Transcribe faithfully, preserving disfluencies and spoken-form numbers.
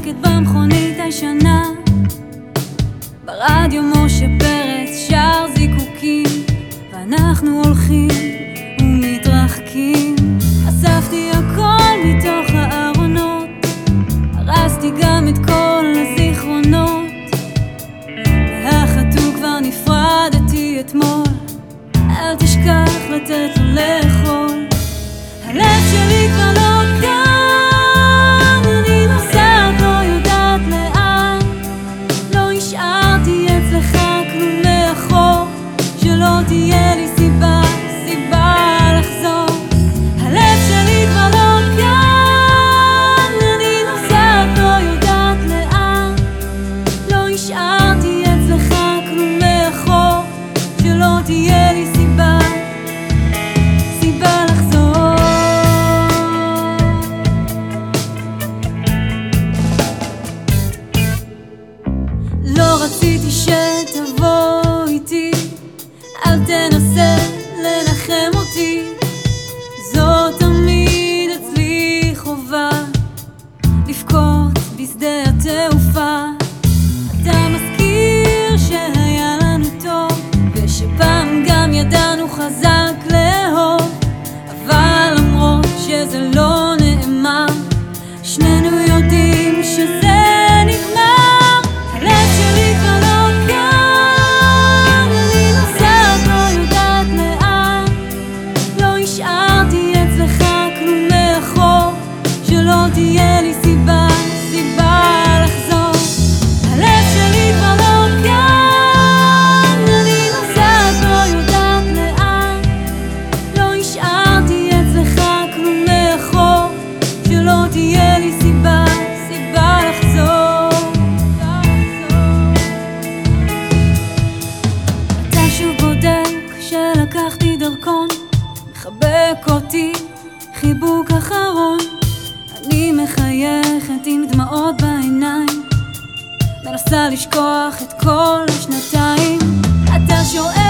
שקט במכונית הישנה, ברדיו משה פרץ שר זיקוקים, ואנחנו הולכים ומתרחקים. אספתי הכל מתוך הארונות, הרסתי גם את כל הזיכרונות, מהחתול כבר נפרדתי אתמול, אל תשכח לתת לו לאכול. הלב שלי כבר לא כאן, אני נוסעת לא יודעת לאן, לא השארתי אצלך כלום מאחור, שלא תהיה לי סיבה, סיבה לחזור. הלב שלי כבר לא כאן, אני נוסעת לא יודעת לאן, לא השארתי אצלך כלום מאחור, שלא תהיה לי סיבה, סיבה לחזור. לא רציתי שתבוא איתי, אל תנסה לנחם אותי, זאת תמיד אצלי חובה, לבכות בשדה התעופה. אתה מזכיר שהיה לנו טוב, ושפעם גם ידענו חזק לאהוב, אבל למרות שזה לא נאמר, שנינו יודעים שזה נגמר. הלב שלי כבר לא כאן, אני נוסעת לא יודעת לאן, לא השארתי אצלך כלום מאחור, שלא תהיה לי סיבה, סיבה לחזור. הלב שלי כבר לא כאן, אני נוסעת לא יודעת לאן, לא השארתי אצלך כלום מאחור, שלא תהיה לי סיבה, סיבה לחזור. אתה שוב בודק שלקחתי דרכון, מחבק אותי חיבוק אחרון, אני מחייכת עם דמעות בעיניים, מנסה לשכוח את כל השנתיים. אתה שואל